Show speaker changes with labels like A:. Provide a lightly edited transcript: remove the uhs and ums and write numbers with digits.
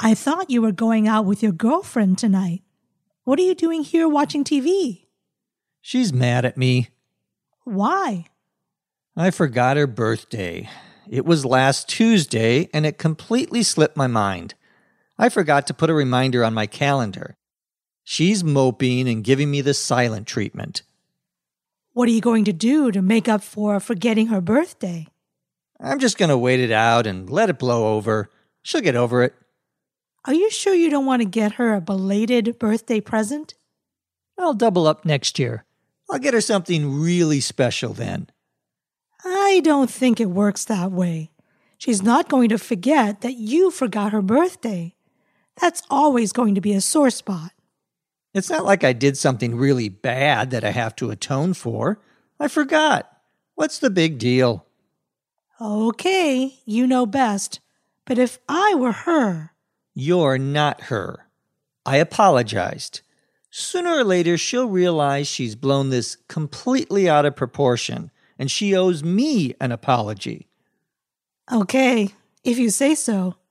A: I thought you were going out with your girlfriend tonight. What are you doing here watching TV?
B: She's mad at me.
A: Why?
B: I forgot her birthday. It was last Tuesday, and it completely slipped my mind. I forgot to put a reminder on my calendar. She's moping and giving me the silent treatment.
A: What are you going to do to make up for forgetting her birthday?
B: I'm just going to wait it out and let it blow over. She'll get over it.
A: Are you sure you don't want to get her a belated birthday present?
B: I'll double up next year. I'll get her something really special then.
A: I don't think it works that way. She's not going to forget that you forgot her birthday. That's always going to be a sore spot.
B: It's not like I did something really bad that I have to atone for. I forgot. What's the big deal?
A: Okay, you know best. But if I were her...
B: You're not her. I apologized. Sooner or later, she'll realize she's blown this completely out of proportion, and she owes me an apology.
A: Okay, if you say so.